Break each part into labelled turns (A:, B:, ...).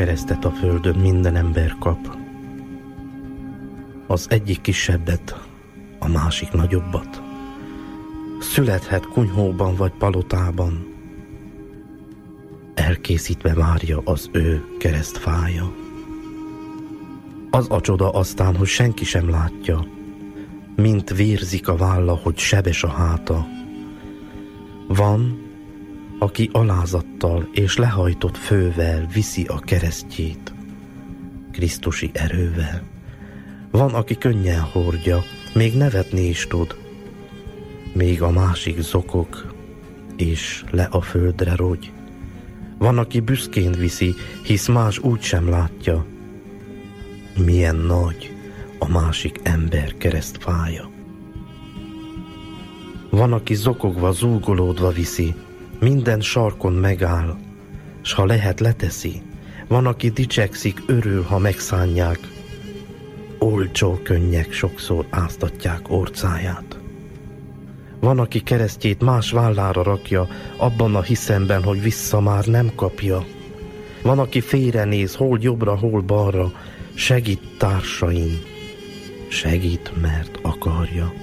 A: keresztet a földön minden ember kap. Az egyik kisebbet, a másik nagyobbat. Születhet kunyhóban vagy palotában, elkészítve várja az ő keresztfája. Az a csoda aztán, hogy senki sem látja, mint vérzik a válla, hogy sebes a háta. Van, aki alázattal és lehajtott fővel viszi a keresztjét, krisztusi erővel. Van, aki könnyen hordja, még nevetni is tud, még a másik zokog, és le a földre rogy. Van, aki büszkén viszi, hisz más úgy sem látja, milyen nagy a másik ember keresztfája. Van, aki zokogva, zúgolódva viszi, minden sarkon megáll, s ha lehet leteszi. Van, aki dicsekszik, örül, ha megszánják, olcsó könnyek sokszor áztatják orcáját. Van, aki keresztjét más vállára rakja, abban a hiszemben, hogy vissza már nem kapja. Van, aki félrenéz, hol jobbra, hol balra, segít társain, segít, mert akarja.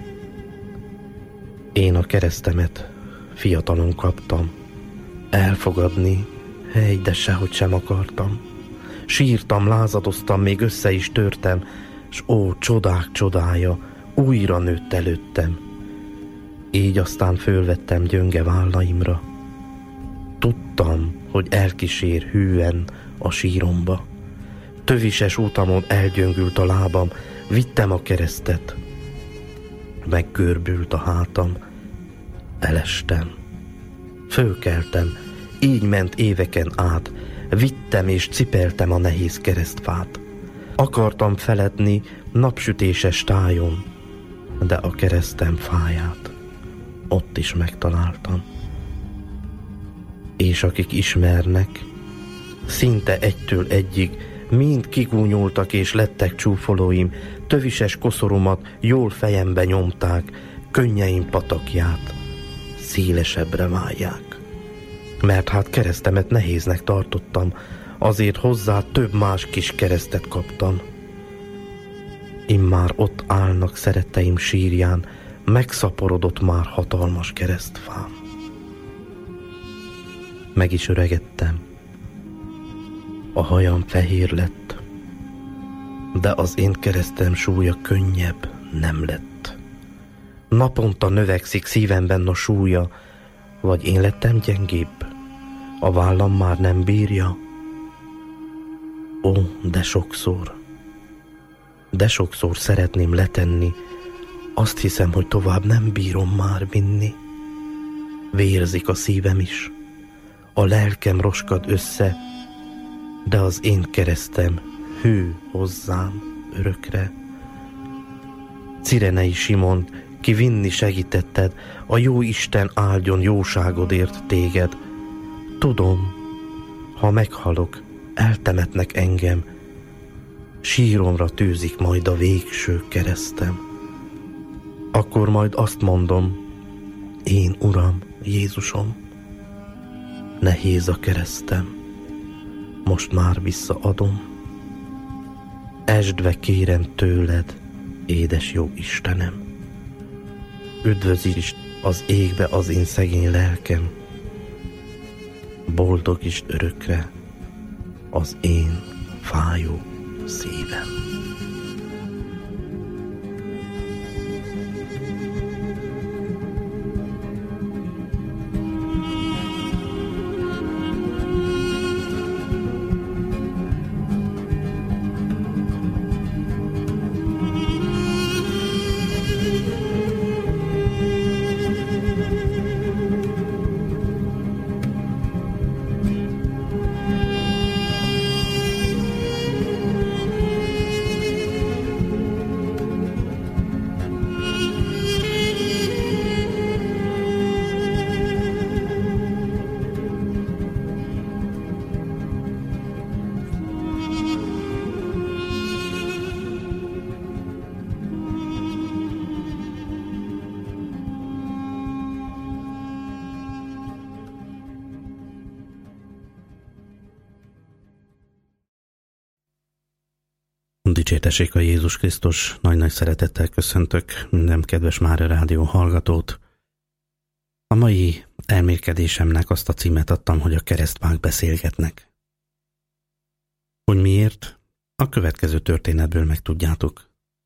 A: Én a keresztemet fiatalon kaptam, elfogadni, hely, de sehogy sem akartam. Sírtam, lázadoztam, még össze is törtem, s ó, csodák csodája, újra nőtt előttem. Így aztán fölvettem gyönge vállaimra. Tudtam, hogy elkísér hűen a síromba. Tövises utamon elgyöngült a lábam, vittem a keresztet. Meggörbült a hátam, elestem. Fölkeltem, így ment éveken át, vittem és cipeltem a nehéz keresztfát. Akartam feledni napsütéses tájon, de a keresztem fáját ott is megtaláltam. És akik ismernek, szinte egytől egyig mind kigúnyoltak és lettek csúfolóim, tövises koszoromat jól fejembe nyomták, könnyeim patakját szélesebbre válják. Mert hát keresztemet nehéznek tartottam, azért hozzá több más kis keresztet kaptam. Immár ott állnak szeretteim sírján, megszaporodott már hatalmas keresztfám. Meg is öregedtem, a hajam fehér lett, de az én keresztem súlya könnyebb nem lett. Naponta növekszik szívemben a súlya, vagy én lettem gyengébb, a vállam már nem bírja. Ó, de sokszor szeretném letenni, azt hiszem, hogy tovább nem bírom már vinni. Vérzik a szívem is, a lelkem roskad össze, de az én keresztem hű hozzám örökre. Cirenei Simon, ki vinni segítetted, a jó Isten áldjon jóságodért téged. Tudom, ha meghalok, eltemetnek engem, síromra tűzik majd a végső keresztem. Akkor majd azt mondom, én Uram, Jézusom, nehéz a keresztem, most már visszaadom. Esdve kérem tőled, édes jó Istenem, üdvözítsd az égbe az én szegény lelkem, boldogítsd örökre az én fájó szívem. Dicsértessék a Jézus Krisztus, nagy-nagy szeretettel köszöntök minden kedves Mária Rádió hallgatót. A mai elmélkedésemnek azt a címet adtam, hogy a keresztfák beszélgetnek. Hogy miért? A következő történetből megtudjátok.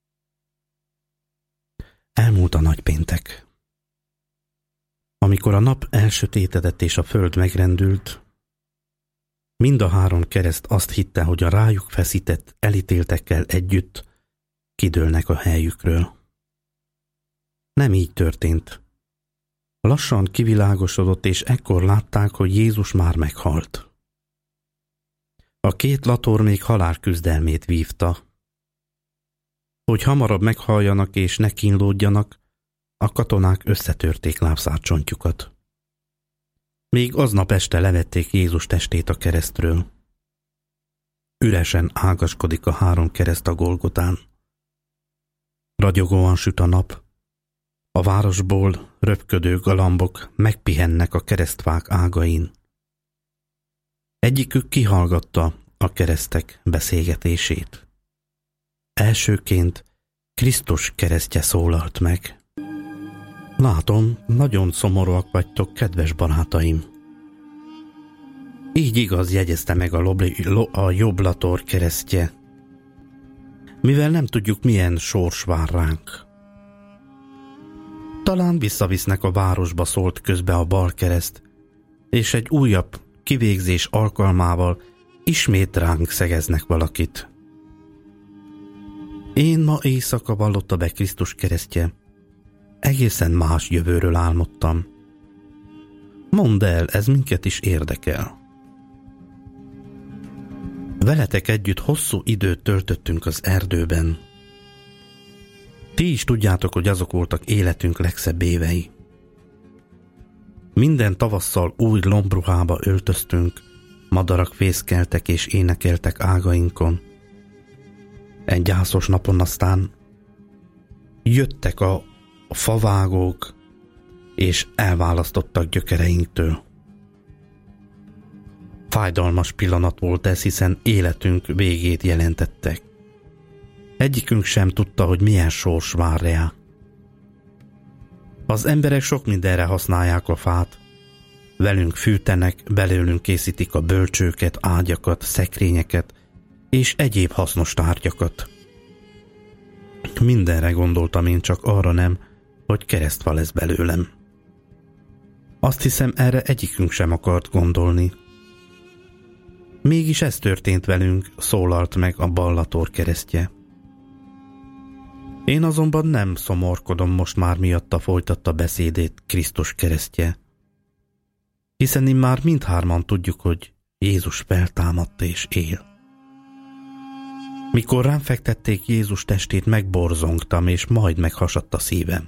A: Elmúlt a nagypéntek. Amikor a nap elsötétedett és a föld megrendült, mind a három kereszt azt hitte, hogy a rájuk feszített elítéltekkel együtt kidőlnek a helyükről. Nem így történt. Lassan kivilágosodott, és ekkor látták, hogy Jézus már meghalt. A két lator még halálküzdelmét vívta. Hogy hamarabb meghalljanak és ne kínlódjanak, a katonák összetörték lábszárcsontjukat. Még aznap este levették Jézus testét a keresztről. Üresen ágaskodik a három kereszt a Golgotán. Ragyogóan süt a nap. A városból röpködő galambok megpihennek a keresztfák ágain. Egyikük kihallgatta a keresztek beszélgetését. Elsőként Krisztus keresztje szólalt meg. Látom, nagyon szomorúak vagytok, kedves barátaim. Így igaz, jegyezte meg a jobb lator keresztje. Mivel nem tudjuk, milyen sors vár ránk. Talán visszavisznek a városba, szólt közbe a bal kereszt, és egy újabb kivégzés alkalmával ismét ránk szegeznek valakit. Én ma éjszaka, vallotta be Krisztus keresztje, egészen más jövőről álmodtam. Mondd el, ez minket is érdekel. Veletek együtt hosszú időt töltöttünk az erdőben. Ti is tudjátok, hogy azok voltak életünk legszebb évei. Minden tavasszal új lombruhába öltöztünk, madarak fészkeltek és énekeltek ágainkon. Egy gyászos napon aztán jöttek a favágók, és elválasztottak gyökereinktől. Fájdalmas pillanat volt ez, hiszen életünk végét jelentettek. Egyikünk sem tudta, hogy milyen sors vár rá. Az emberek sok mindenre használják a fát. Velünk fűtenek, belőlünk készítik a bölcsőket, ágyakat, szekrényeket és egyéb hasznos tárgyakat. Mindenre gondoltam, én csak arra nem, hogy keresztfa lesz belőlem. Azt hiszem, erre egyikünk sem akart gondolni. Mégis ez történt velünk, szólalt meg a bal lator keresztje. Én azonban nem szomorkodom most már miatta, folytatta beszédét Krisztus keresztje. Hiszen immár mindhárman tudjuk, hogy Jézus feltámadt és él. Mikor rám fektették Jézus testét, megborzongtam, és majd meghasadt a szívem.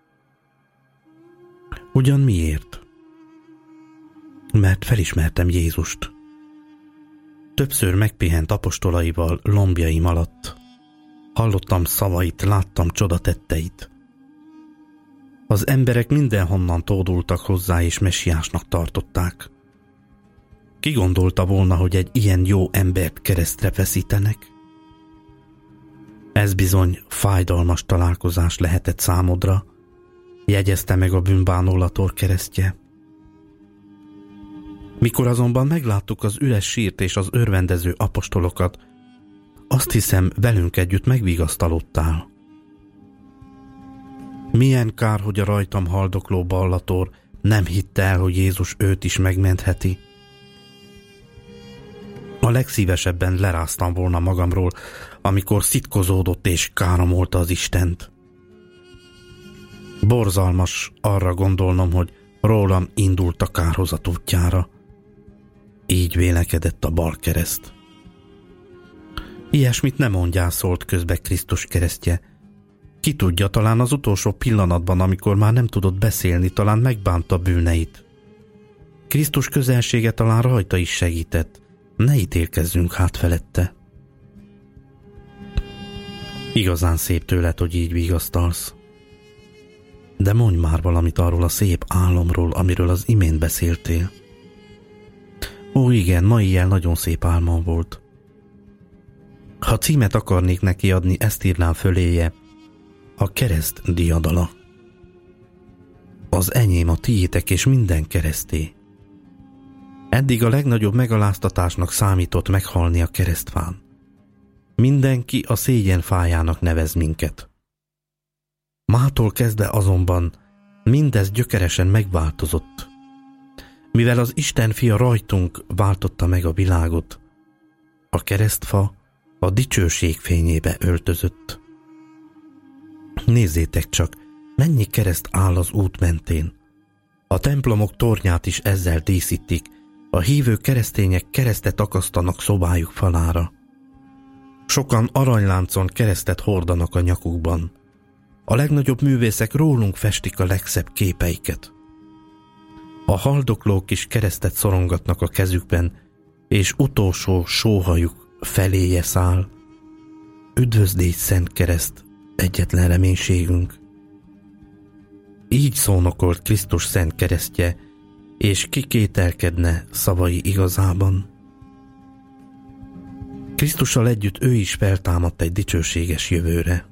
A: Ugyan miért? Mert felismertem Jézust. Többször megpihent apostolaival lombjaim alatt. Hallottam szavait, láttam csodatetteit. Az emberek mindenhonnan tódultak hozzá, és messiásnak tartották. Ki gondolta volna, hogy egy ilyen jó embert keresztre feszítenek? Ez bizony fájdalmas találkozás lehetett számodra, jegyezte meg a bűnbánó lator keresztje. Mikor azonban megláttuk az üres sírt és az örvendező apostolokat, azt hiszem, velünk együtt megvigasztalodtál. Milyen kár, hogy a rajtam haldokló ballator nem hitte el, hogy Jézus őt is megmentheti. A legszívesebben leráztam volna magamról, amikor szitkozódott és káromolta az Istent. Borzalmas arra gondolnom, hogy rólam indult a kárhozat útjára. Így vélekedett a bal kereszt. Ilyesmit nem mondjál, szólt közbe Krisztus keresztje. Ki tudja, talán az utolsó pillanatban, amikor már nem tudott beszélni, talán megbánta bűneit. Krisztus közelsége talán rajta is segített. Ne ítélkezzünk hát felette. Igazán szép tőled, hogy így vigasztalsz. De mondj már valamit arról a szép álomról, amiről az imént beszéltél. Ó, igen, ma ilyen nagyon szép álmom volt. Ha címet akarnék neki adni, ezt írnám föléje: a kereszt diadala. Az enyém, a tiétek és minden kereszté. Eddig a legnagyobb megaláztatásnak számított meghalni a keresztfán. Mindenki a szégyen fájának nevez minket. Mától kezdve azonban mindez gyökeresen megváltozott. Mivel az Isten fia rajtunk váltotta meg a világot, a keresztfa a dicsőség fényébe öltözött. Nézzétek csak, mennyi kereszt áll az út mentén. A templomok tornyát is ezzel díszítik, a hívő keresztények keresztet akasztanak szobájuk falára. Sokan aranyláncon keresztet hordanak a nyakukban. A legnagyobb művészek rólunk festik a legszebb képeiket. A haldoklók is keresztet szorongatnak a kezükben, és utolsó sóhajuk feléje száll. Üdvözlégy szent kereszt, egyetlen reménységünk. Így szónokolt Krisztus szent keresztje, és ki kételkedne szavai igazában. Krisztussal együtt ő is feltámadt egy dicsőséges jövőre.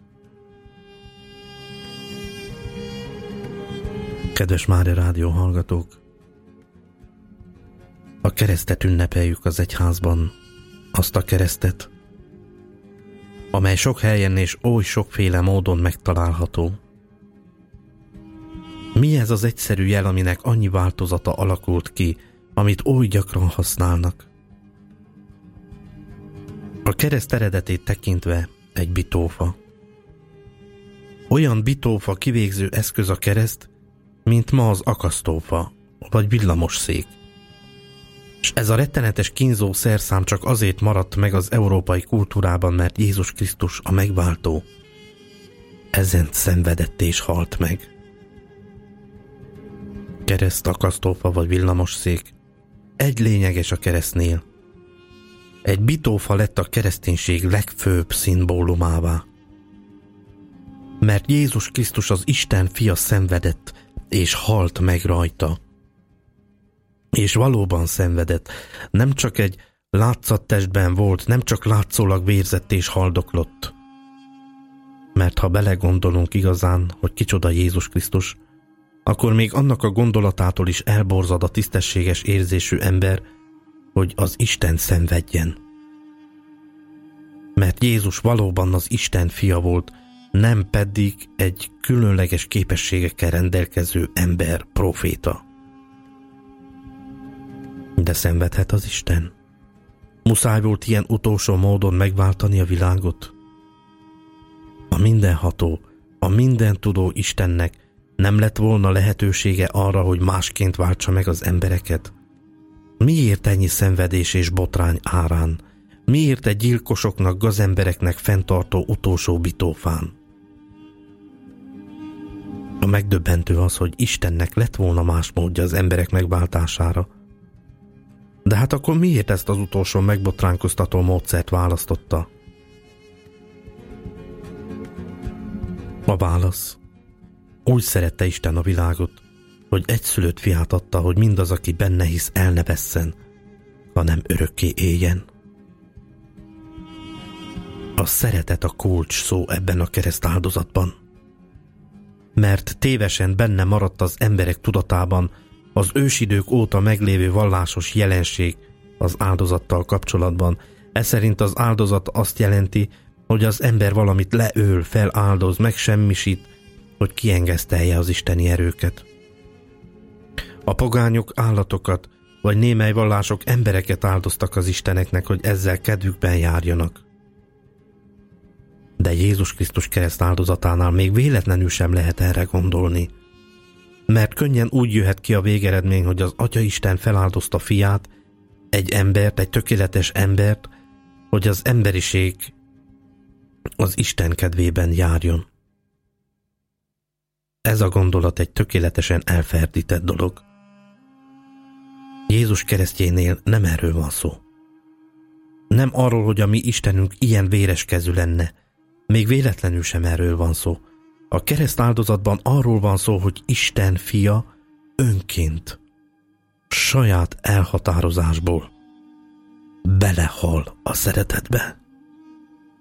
A: Kedves Mária Rádió hallgatók! A keresztet ünnepeljük az egyházban, azt a keresztet, amely sok helyen és oly sokféle módon megtalálható. Mi ez az egyszerű jel, aminek annyi változata alakult ki, amit oly gyakran használnak? A kereszt eredetét tekintve egy bitófa. Olyan bitófa kivégző eszköz a kereszt, mint ma az akasztófa, vagy villamosszék. És ez a rettenetes kínzó szerszám csak azért maradt meg az európai kultúrában, mert Jézus Krisztus a megváltó ezen szenvedett és halt meg. Kereszt, akasztófa vagy villamosszék egy lényeges a keresztnél. Egy bitófa lett a kereszténység legfőbb szimbólumává. Mert Jézus Krisztus, az Isten fia szenvedett és halt meg rajta. És valóban szenvedett, nem csak egy látszattestben volt, nem csak látszólag vérzett és haldoklott. Mert ha belegondolunk igazán, hogy kicsoda Jézus Krisztus, akkor még annak a gondolatától is elborzad a tisztességes érzésű ember, hogy az Isten szenvedjen. Mert Jézus valóban az Isten fia volt, nem pedig egy különleges képességekkel rendelkező ember, proféta. De szenvedhet az Isten? Muszáj volt ilyen utolsó módon megváltani a világot? A mindenható, a mindentudó Istennek nem lett volna lehetősége arra, hogy másként váltsa meg az embereket? Miért ennyi szenvedés és botrány árán? Miért egy gyilkosoknak, gazembereknek fenntartó utolsó bitófán? A megdöbbentő az, hogy Istennek lett volna más módja az emberek megváltására. De hát akkor miért ezt az utolsó megbotránkoztató módszert választotta? A válasz: úgy szerette Isten a világot, hogy egyszülött fiát adta, hogy mindaz, aki benne hisz, el ne vesszen, hanem örökké éljen. A szeretet a kulcs szó ebben a kereszt áldozatban. Mert tévesen benne maradt az emberek tudatában az ősidők óta meglévő vallásos jelenség az áldozattal kapcsolatban. Ez szerint az áldozat azt jelenti, hogy az ember valamit leöl, feláldoz, megsemmisít, hogy kiengesztelje az isteni erőket. A pogányok állatokat, vagy némely vallások embereket áldoztak az isteneknek, hogy ezzel kedvükben járjanak. De Jézus Krisztus kereszt áldozatánál még véletlenül sem lehet erre gondolni. Mert könnyen úgy jöhet ki a végeredmény, hogy az Atyaisten feláldozta fiát, egy embert, egy tökéletes embert, hogy az emberiség az Isten kedvében járjon. Ez a gondolat egy tökéletesen elferdített dolog. Jézus keresztjénél nem erről van szó. Nem arról, hogy a mi Istenünk ilyen véreskezű lenne. Még véletlenül sem erről van szó. A kereszt áldozatban arról van szó, hogy Isten fia önként, saját elhatározásból belehal a szeretetbe.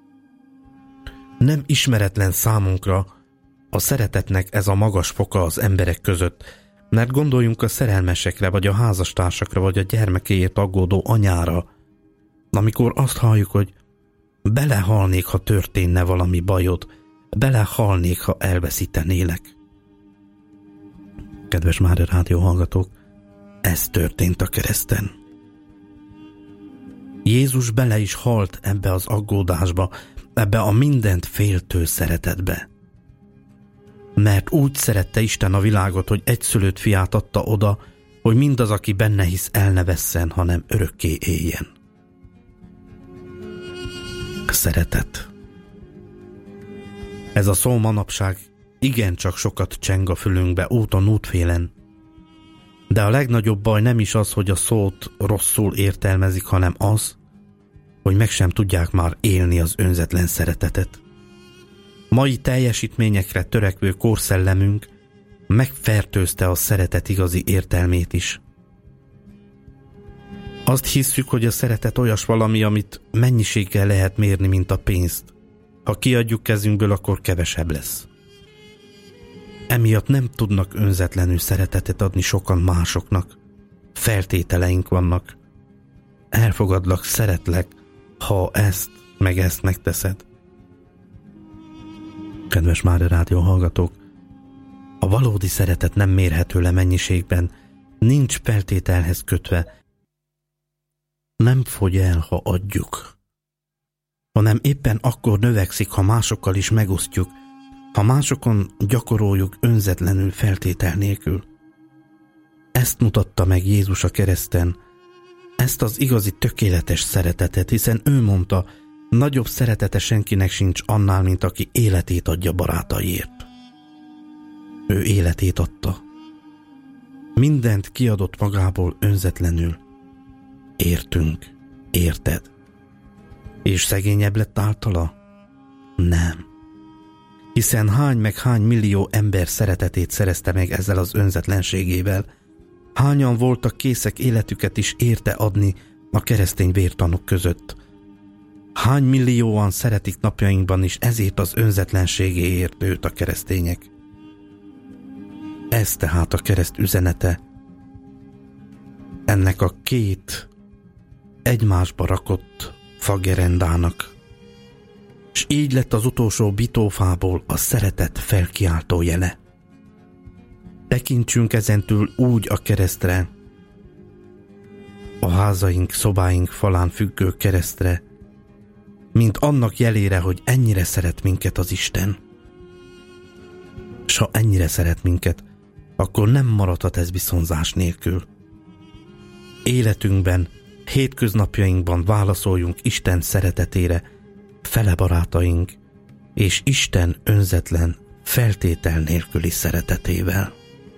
A: Nem ismeretlen számunkra a szeretetnek ez a magas foka az emberek között, mert gondoljunk a szerelmesekre, vagy a házastársakra, vagy a gyermekéért aggódó anyára, amikor azt halljuk, hogy belehalnék, ha történne valami bajod, belehalnék, ha elveszítenélek. Kedves Mária Rádió hallgatók, ez történt a kereszten. Jézus bele is halt ebbe az aggódásba, ebbe a mindent féltő szeretetbe. Mert úgy szerette Isten a világot, hogy egyszülött fiát adta oda, hogy mindaz, aki benne hisz, el ne vesszen, hanem örökké éljen. Szeretet. Ez a szó manapság igencsak sokat cseng a fülünkbe úton, útfélen. De a legnagyobb baj nem is az, hogy a szót rosszul értelmezik, hanem az, hogy meg sem tudják már élni az önzetlen szeretetet. Mai teljesítményekre törekvő korszellemünk megfertőzte a szeretet igazi értelmét is. Azt hisszük, hogy a szeretet olyas valami, amit mennyiséggel lehet mérni, mint a pénzt. Ha kiadjuk kezünkből, akkor kevesebb lesz. Emiatt nem tudnak önzetlenül szeretetet adni sokan másoknak. Feltételeink vannak. Elfogadlak, szeretlek, ha ezt megteszed. Kedves Mária Rádió hallgatók, a valódi szeretet nem mérhető le mennyiségben, nincs feltételhez kötve, nem fogy el, ha adjuk, hanem éppen akkor növekszik, ha másokkal is megosztjuk, ha másokon gyakoroljuk önzetlenül, feltétel nélkül. Ezt mutatta meg Jézus a kereszten, ezt az igazi tökéletes szeretetet, hiszen ő mondta, nagyobb szeretete senkinek sincs annál, mint aki életét adja barátaiért. Ő életét adta. Mindent kiadott magából önzetlenül. Értünk, érted? És szegényebb lett általa? Nem. Hiszen hány millió ember szeretetét szerezte meg ezzel az önzetlenségével. Hányan voltak készek életüket is érte adni a keresztény vértanúk között. Hány millióan szeretik napjainkban is ezért az önzetlenségéért őt a keresztények. Ez tehát a kereszt üzenete. Ennek a két egymásba rakott fagerendának. És így lett az utolsó bitófából a szeretet felkiáltó jele. Tekintsünk ezentúl úgy a keresztre, a házaink, szobáink falán függő keresztre, mint annak jelére, hogy ennyire szeret minket az Isten. S ha ennyire szeret minket, akkor nem maradhat ez viszonzás nélkül. Életünkben, hétköznapjainkban válaszoljunk Isten szeretetére, fele barátaink, és Isten önzetlen, feltétel nélküli szeretetével.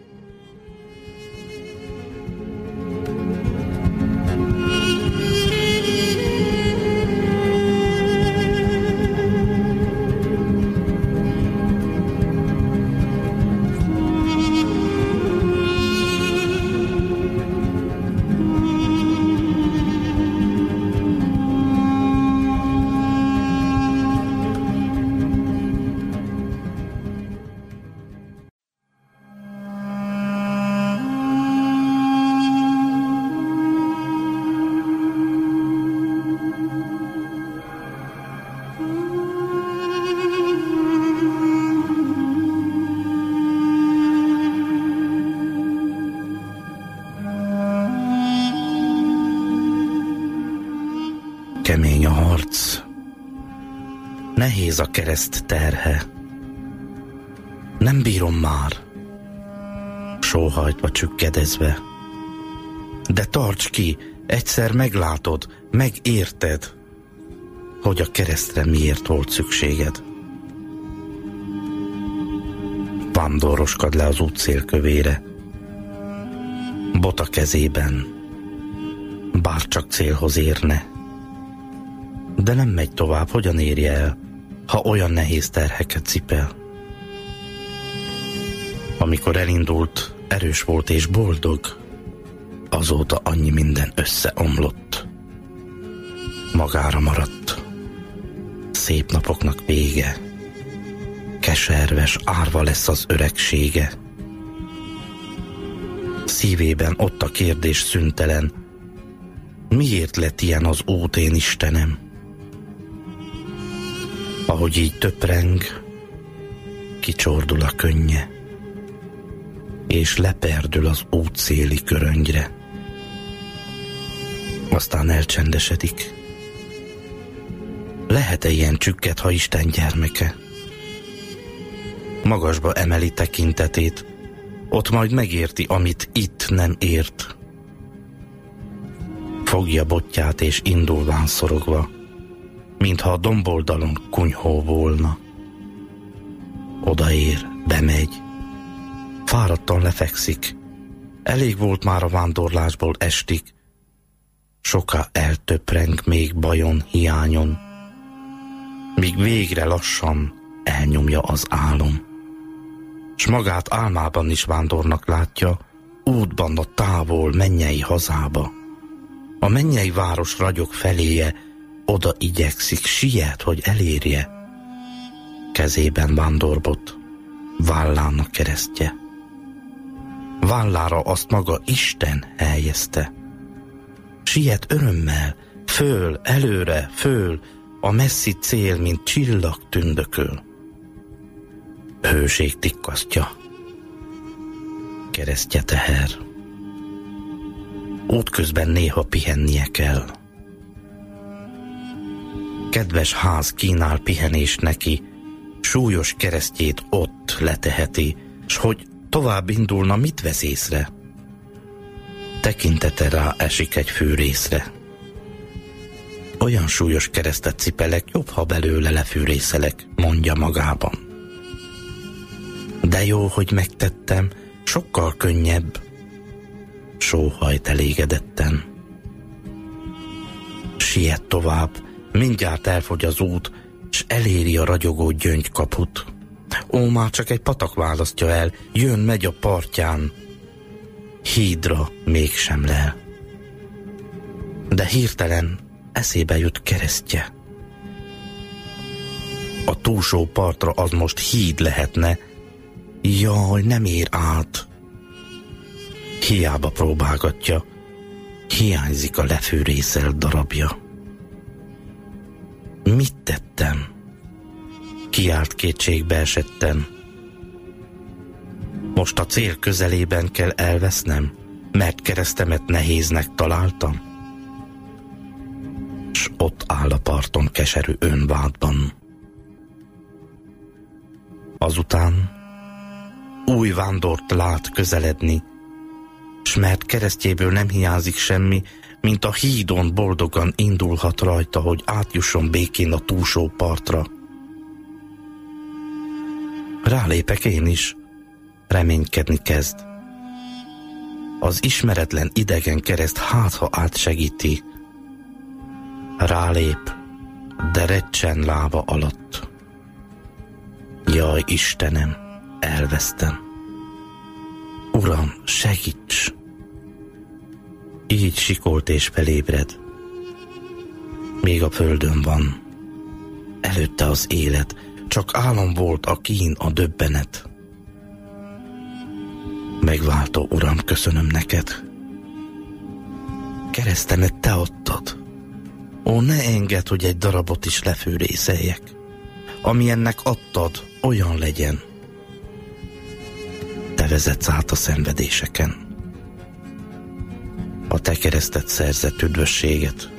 A: Kemény a harc, nehéz a kereszt terhe. Nem bírom már, sóhajtva csükkedezve. De tarts ki, egyszer meglátod, megérted, hogy a keresztre miért volt szükséged. Vándoroskad le az út szélkövére, bota kezében, bár csak célhoz érne. De nem megy tovább, hogyan érje el, ha olyan nehéz terheket cipel. Amikor elindult, erős volt és boldog, azóta annyi minden összeomlott. Magára maradt, szép napoknak vége, Keserves árva lesz az öregsége. Szívében ott a kérdés szüntelen: miért lett ilyen az út, én Istenem? Ahogy így töpreng, kicsordul a könnye, és leperdül az útszéli köröngyre. Aztán elcsendesedik. Lehet-e ilyen csükket, ha Isten gyermeke? Magasba emeli tekintetét, ott majd megérti, amit itt nem ért. Fogja botját és indulván szorogva, mintha a domboldalon kunyhó volna. Odaér, bemegy, fáradtan lefekszik. Elég volt már a vándorlásból estig. Soká eltöpreng még bajon, hiányon, míg végre lassan elnyomja az álom. S magát álmában is vándornak látja, útban a távol mennyei hazába. A mennyei város ragyog feléje, oda igyekszik, siet, hogy elérje. Kezében vándorbot, vállán a keresztje. Vállára azt maga Isten helyezte. Siet örömmel, föl, előre, föl, a messzi cél, mint csillag tündököl. Hőség tikkasztja, keresztje teher. Útközben néha pihennie kell. Kedves ház kínál pihenés neki, súlyos keresztjét ott leteheti, s hogy tovább indulna, mit vesz észre? Tekintete rá esik egy fűrészre. Olyan súlyos keresztet cipelek, jobb, ha belőle lefűrészelek, mondja magában. De jó, hogy megtettem, sokkal könnyebb, sóhajt elégedetten. Siet tovább, mindjárt elfogy az út, s eléri a ragyogó gyöngykaput. Ó, már csak egy patak választja el, jön, megy a partján, hídra mégsem lel. De hirtelen eszébe jut keresztje. A túlsó partra az most híd lehetne. Jaj, nem ér át. Hiába próbálgatja, hiányzik a lefűrészelt darabja. Mit tettem? Kiált kétségbe esetten. Most a cél közelében kell elvesznem, mert keresztemet nehéznek találtam? S ott áll a parton keserű önvádban. Azután új vándort lát közeledni, s mert keresztjéből nem hiányzik semmi, mint a hídon boldogan indulhat rajta, hogy átjusson békén a túlsó partra. Rálépek én is, reménykedni kezd. Az ismeretlen idegen kereszt hát, ha átsegíti. Rálép, de recsen lába alatt. Jaj, Istenem, elvesztem. Uram, segíts! Így sikolt és felébred. Még a földön van. Előtte az élet, csak álom volt a kín, a döbbenet. Megváltó Uram, köszönöm neked. Keresztemet te adtad. Ó, ne engedd, hogy egy darabot is lefűrészeljek. Ami ennek adtad, olyan legyen. Te vezetsz át a szenvedéseken. A te kereszted szerzett üdvösséget.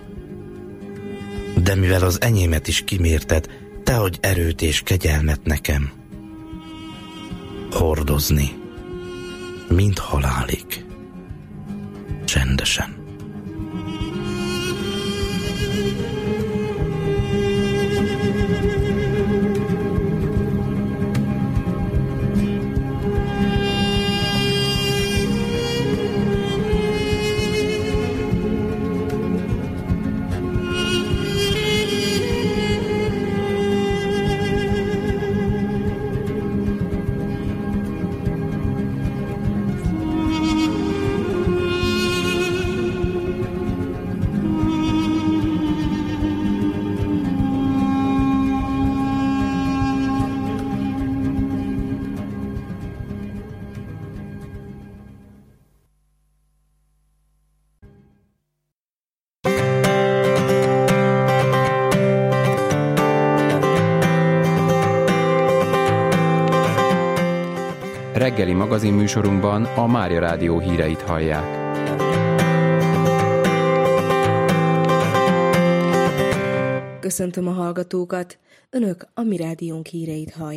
A: De mivel az enyémet is kimérted, te adj erőt és kegyelmet nekem. Hordozni, mint halálig. Csendesen.
B: reggeli magazinműsorunkban a Mária Rádió híreit hallják.
C: Köszöntöm a hallgatókat! Önök a Mi Rádiónk híreit hallják.